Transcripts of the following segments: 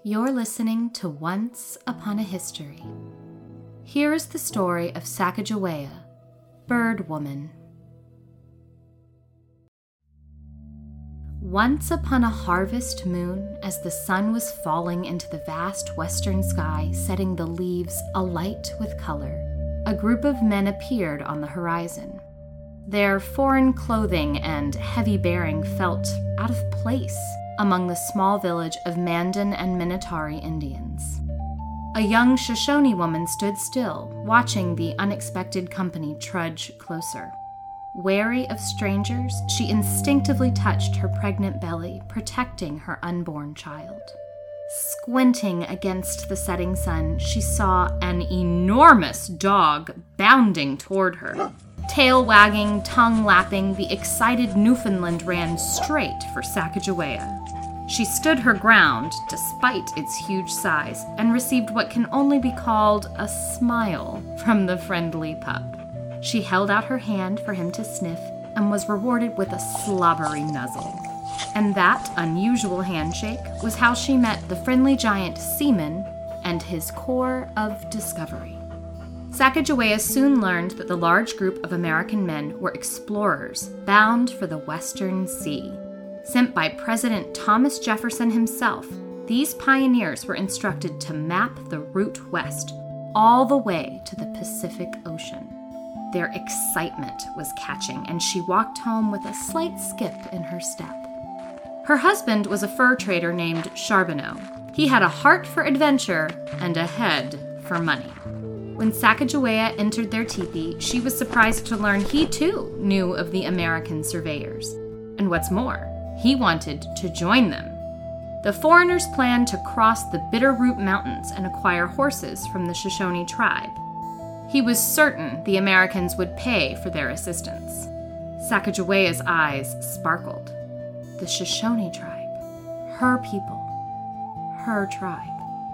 You're listening to Once Upon a History. Here is the story of Sacagawea, Bird Woman. Once upon a harvest moon, as the sun was falling into the vast western sky, setting the leaves alight with color, a group of men appeared on the horizon. Their foreign clothing and heavy bearing felt out of place among the small village of Mandan and Minatari Indians. A young Shoshone woman stood still, watching the unexpected company trudge closer. Wary of strangers, she instinctively touched her pregnant belly, protecting her unborn child. Squinting against the setting sun, she saw an enormous dog bounding toward her. Tail wagging, tongue lapping, the excited Newfoundland ran straight for Sacagawea. She stood her ground, despite its huge size, and received what can only be called a smile from the friendly pup. She held out her hand for him to sniff and was rewarded with a slobbery nuzzle. And that unusual handshake was how she met the friendly giant Seaman and his corps of discovery. Sacagawea soon learned that the large group of American men were explorers bound for the Western Sea. Sent by President Thomas Jefferson himself, these pioneers were instructed to map the route west, all the way to the Pacific Ocean. Their excitement was catching, and she walked home with a slight skip in her step. Her husband was a fur trader named Charbonneau. He had a heart for adventure and a head for money. When Sacagawea entered their teepee, she was surprised to learn he too knew of the American surveyors. And what's more, he wanted to join them. The foreigners planned to cross the Bitterroot Mountains and acquire horses from the Shoshone tribe. He was certain the Americans would pay for their assistance. Sacagawea's eyes sparkled. The Shoshone tribe, her people, her tribe.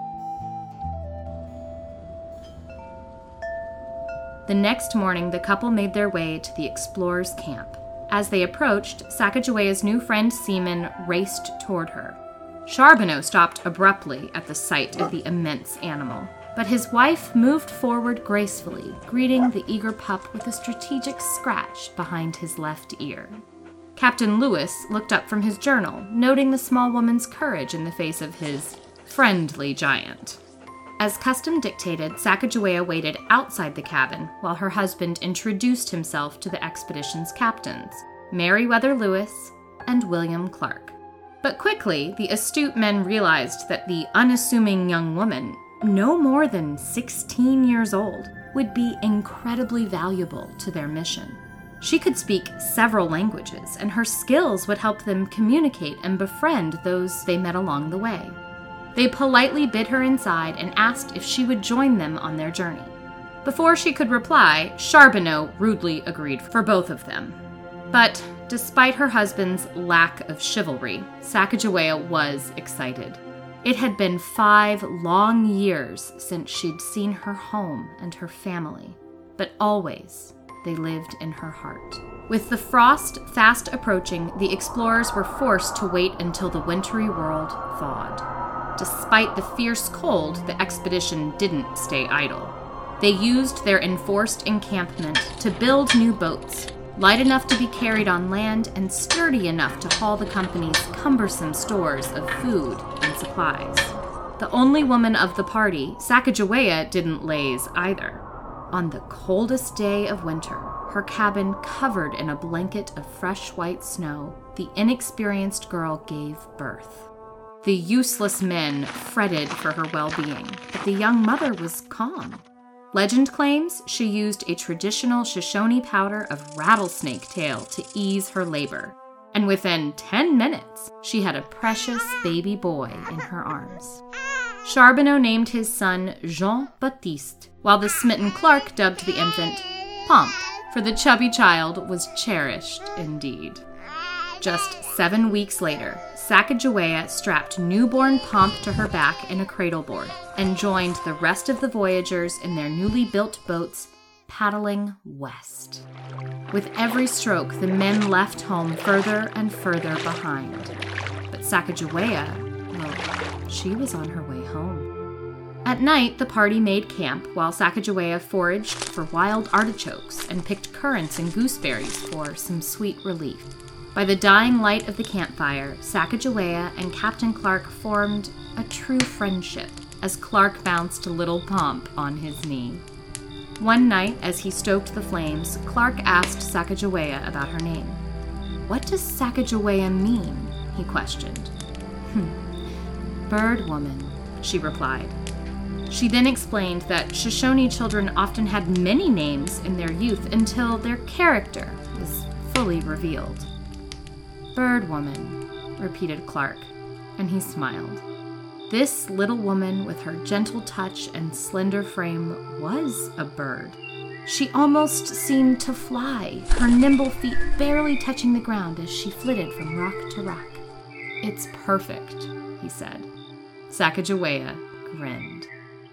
The next morning, the couple made their way to the explorers' camp. As they approached, Sacagawea's new friend Seaman raced toward her. Charbonneau stopped abruptly at the sight of the immense animal, but his wife moved forward gracefully, greeting the eager pup with a strategic scratch behind his left ear. Captain Lewis looked up from his journal, noting the small woman's courage in the face of his friendly giant. As custom dictated, Sacagawea waited outside the cabin while her husband introduced himself to the expedition's captains, Meriwether Lewis and William Clark. But quickly, the astute men realized that the unassuming young woman, no more than 16 years old, would be incredibly valuable to their mission. She could speak several languages, and her skills would help them communicate and befriend those they met along the way. They politely bid her inside and asked if she would join them on their journey. Before she could reply, Charbonneau rudely agreed for both of them. But despite her husband's lack of chivalry, Sacagawea was excited. It had been 5 long years since she'd seen her home and her family, but always they lived in her heart. With the frost fast approaching, the explorers were forced to wait until the wintry world thawed. Despite the fierce cold, the expedition didn't stay idle. They used their enforced encampment to build new boats, light enough to be carried on land and sturdy enough to haul the company's cumbersome stores of food and supplies. The only woman of the party, Sacagawea didn't laze either. On the coldest day of winter, her cabin covered in a blanket of fresh white snow, the inexperienced girl gave birth. The useless men fretted for her well-being, but the young mother was calm. Legend claims she used a traditional Shoshone powder of rattlesnake tail to ease her labor, and within 10 minutes, she had a precious baby boy in her arms. Charbonneau named his son Jean-Baptiste, while the smitten Clark dubbed the infant Pomp, for the chubby child was cherished indeed. Just 7 weeks later, Sacagawea strapped newborn Pomp to her back in a cradleboard and joined the rest of the voyagers in their newly built boats, paddling west. With every stroke, the men left home further and further behind. But Sacagawea Well, she was on her way home. At night, the party made camp while Sacagawea foraged for wild artichokes and picked currants and gooseberries for some sweet relief. By the dying light of the campfire, Sacagawea and Captain Clark formed a true friendship as Clark bounced little Pomp on his knee. One night, as he stoked the flames, Clark asked Sacagawea about her name. "What does Sacagawea mean?" he questioned. "Bird woman," she replied. She then explained that Shoshone children often had many names in their youth until their character was fully revealed. "Bird woman," repeated Clark, and he smiled. This little woman with her gentle touch and slender frame was a bird. She almost seemed to fly, her nimble feet barely touching the ground as she flitted from rock to rock. "It's perfect," he said. Sacagawea grinned.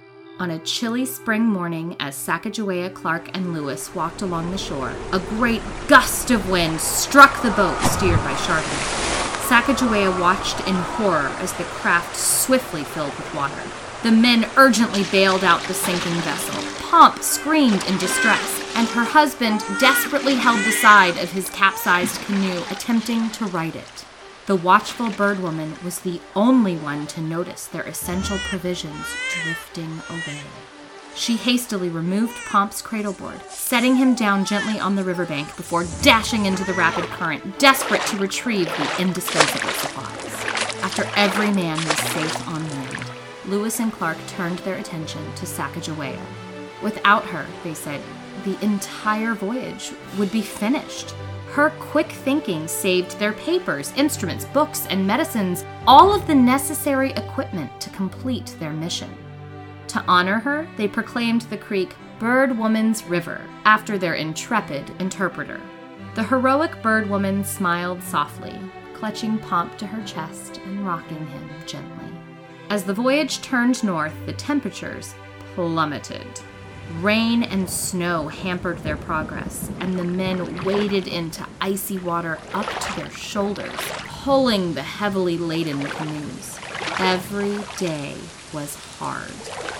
On a chilly spring morning, as Sacagawea, Clark, and Lewis walked along the shore, a great gust of wind struck the boat steered by Charbonneau. Sacagawea watched in horror as the craft swiftly filled with water. The men urgently bailed out the sinking vessel. Pomp screamed in distress, and her husband desperately held the side of his capsized canoe, attempting to right it. The watchful bird woman was the only one to notice their essential provisions drifting away. She hastily removed Pomp's cradleboard, setting him down gently on the riverbank before dashing into the rapid current, desperate to retrieve the indispensable supplies. After every man was safe on land, Lewis and Clark turned their attention to Sacagawea. Without her, they said, the entire voyage would be finished. Her quick thinking saved their papers, instruments, books, and medicines, all of the necessary equipment to complete their mission. To honor her, they proclaimed the creek Bird Woman's River, after their intrepid interpreter. The heroic bird woman smiled softly, clutching Pomp to her chest and rocking him gently. As the voyage turned north, the temperatures plummeted. Rain and snow hampered their progress, and the men waded into icy water up to their shoulders, pulling the heavily laden canoes. Every day was hard.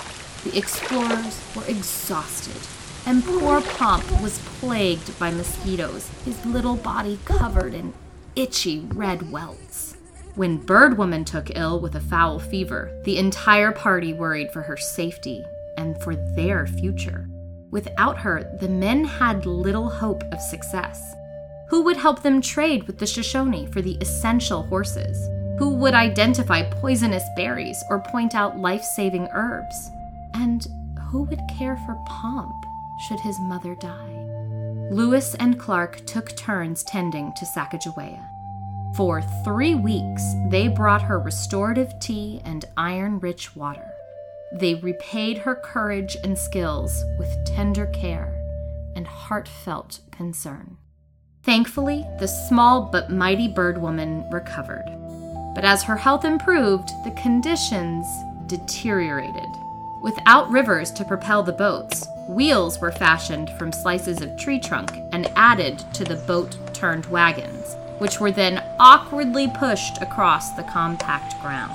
The explorers were exhausted, and poor Pomp was plagued by mosquitoes, his little body covered in itchy red welts. When Bird Woman took ill with a foul fever, the entire party worried for her safety and for their future. Without her, the men had little hope of success. Who would help them trade with the Shoshone for the essential horses? Who would identify poisonous berries or point out life-saving herbs? And who would care for Pomp should his mother die? Lewis and Clark took turns tending to Sacagawea. For 3 weeks, they brought her restorative tea and iron-rich water. They repaid her courage and skills with tender care and heartfelt concern. Thankfully, the small but mighty bird woman recovered. But as her health improved, the conditions deteriorated. Without rivers to propel the boats, wheels were fashioned from slices of tree trunk and added to the boat-turned wagons, which were then awkwardly pushed across the compact ground.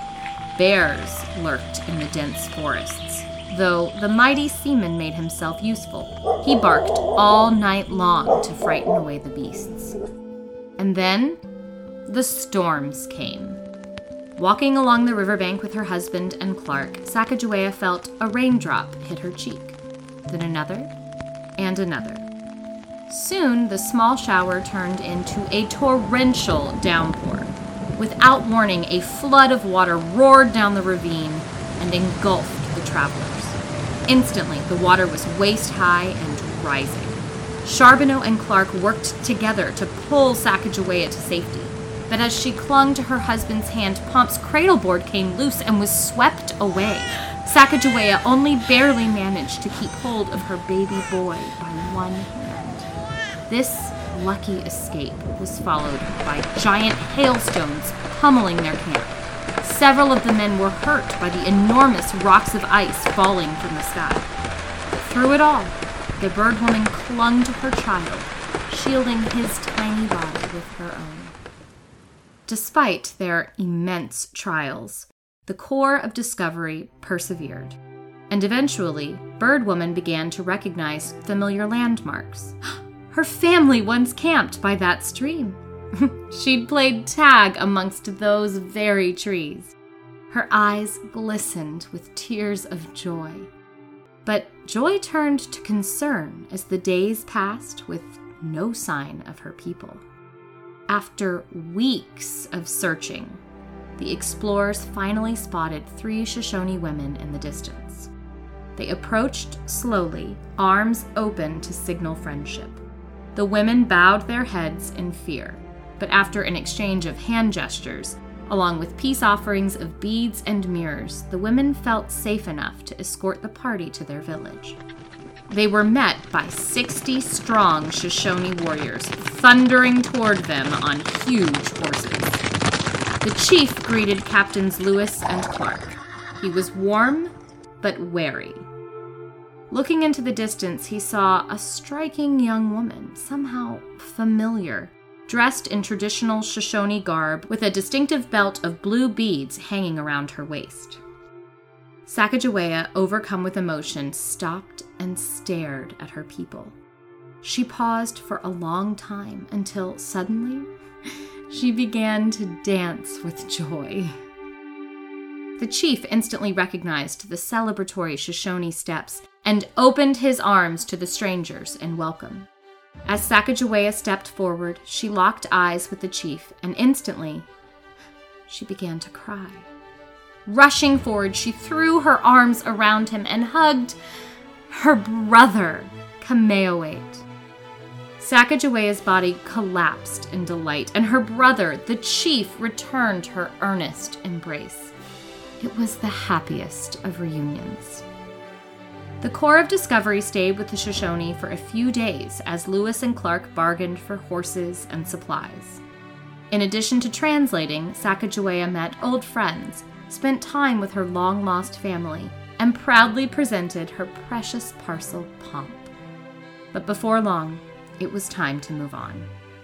Bears lurked in the dense forests, though the mighty seaman made himself useful. He barked all night long to frighten away the beasts. And then, the storms came. Walking along the riverbank with her husband and Clark, Sacagawea felt a raindrop hit her cheek, then another, and another. Soon, the small shower turned into a torrential downpour. Without warning, a flood of water roared down the ravine and engulfed the travelers. Instantly, the water was waist-high and rising. Charbonneau and Clark worked together to pull Sacagawea to safety. But as she clung to her husband's hand, Pomp's cradleboard came loose and was swept away. Sacagawea only barely managed to keep hold of her baby boy by one hand. This lucky escape was followed by giant hailstones pummeling their camp. Several of the men were hurt by the enormous rocks of ice falling from the sky. But through it all, the bird woman clung to her child, shielding his tiny body with her own. Despite their immense trials, the Corps of Discovery persevered, and eventually, Birdwoman began to recognize familiar landmarks. Her family once camped by that stream. She'd played tag amongst those very trees. Her eyes glistened with tears of joy. But joy turned to concern as the days passed with no sign of her people. After weeks of searching, the explorers finally spotted 3 Shoshone women in the distance. They approached slowly, arms open to signal friendship. The women bowed their heads in fear, but after an exchange of hand gestures, along with peace offerings of beads and mirrors, the women felt safe enough to escort the party to their village. They were met by 60 strong Shoshone warriors, thundering toward them on huge horses. The chief greeted Captains Lewis and Clark. He was warm, but wary. Looking into the distance, he saw a striking young woman, somehow familiar, dressed in traditional Shoshone garb with a distinctive belt of blue beads hanging around her waist. Sacagawea, overcome with emotion, stopped and stared at her people. She paused for a long time until suddenly she began to dance with joy. The chief instantly recognized the celebratory Shoshone steps and opened his arms to the strangers in welcome. As Sacagawea stepped forward, she locked eyes with the chief, and instantly, she began to cry. Rushing forward, she threw her arms around him and hugged her brother, Kameoate. Sacagawea's body collapsed in delight, and her brother, the chief, returned her earnest embrace. It was the happiest of reunions. The Corps of Discovery stayed with the Shoshone for a few days as Lewis and Clark bargained for horses and supplies. In addition to translating, Sacagawea met old friends, spent time with her long-lost family, and proudly presented her precious parcel, Pomp. But before long, it was time to move on.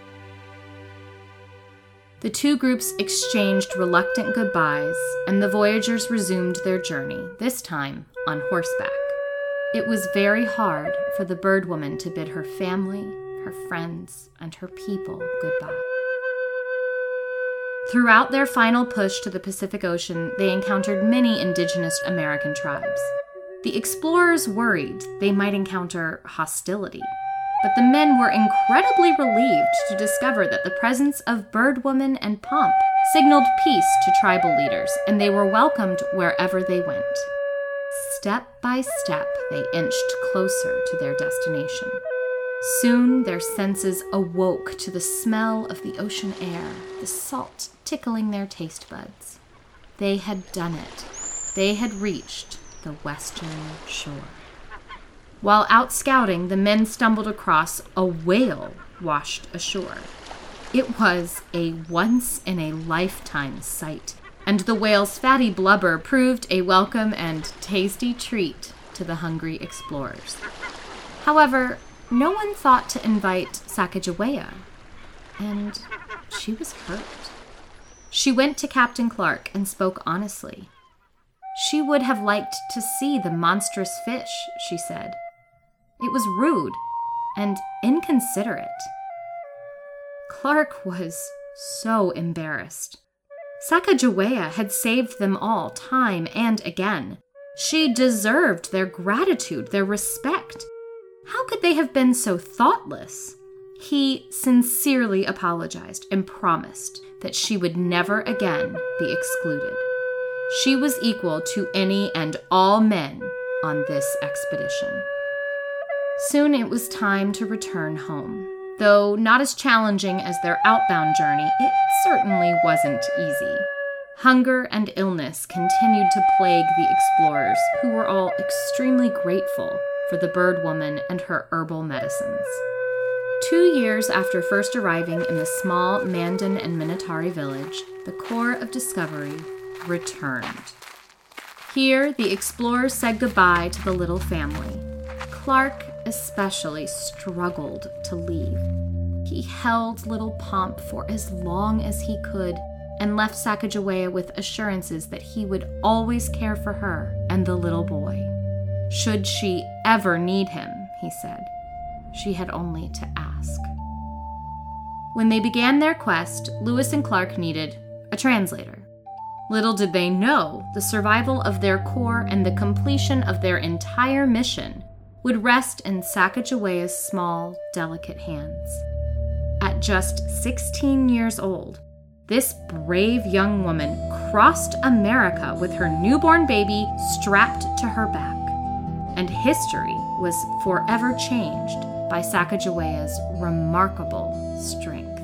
The 2 groups exchanged reluctant goodbyes, and the voyagers resumed their journey, this time on horseback. It was very hard for the Birdwoman to bid her family, her friends, and her people goodbye. Throughout their final push to the Pacific Ocean, they encountered many indigenous American tribes. The explorers worried they might encounter hostility, but the men were incredibly relieved to discover that the presence of Birdwoman and Pomp signaled peace to tribal leaders, and they were welcomed wherever they went. Step by step, they inched closer to their destination. Soon, their senses awoke to the smell of the ocean air, the salt tickling their taste buds. They had done it. They had reached the western shore. While out scouting, the men stumbled across a whale washed ashore. It was a once-in-a-lifetime sight, and the whale's fatty blubber proved a welcome and tasty treat to the hungry explorers. However, no one thought to invite Sacagawea, and she was hurt. She went to Captain Clark and spoke honestly. She would have liked to see the monstrous fish, she said. It was rude and inconsiderate. Clark was so embarrassed. Sacagawea had saved them all time and again. She deserved their gratitude, their respect. How could they have been so thoughtless? He sincerely apologized and promised that she would never again be excluded. She was equal to any and all men on this expedition. Soon it was time to return home. Though not as challenging as their outbound journey, it certainly wasn't easy. Hunger and illness continued to plague the explorers, who were all extremely grateful for the Birdwoman and her herbal medicines. 2 years after first arriving in the small Mandan and Minatari village, the Corps of Discovery returned. Here, the explorers said goodbye to the little family. Clark especially struggled to leave. He held little Pomp for as long as he could, and left Sacagawea with assurances that he would always care for her and the little boy. Should she ever need him, he said, she had only to ask. When they began their quest, Lewis and Clark needed a translator. Little did they know the survival of their corps and the completion of their entire mission would rest in Sacagawea's small, delicate hands. At just 16 years old, this brave young woman crossed America with her newborn baby strapped to her back, and history was forever changed by Sacagawea's remarkable strength.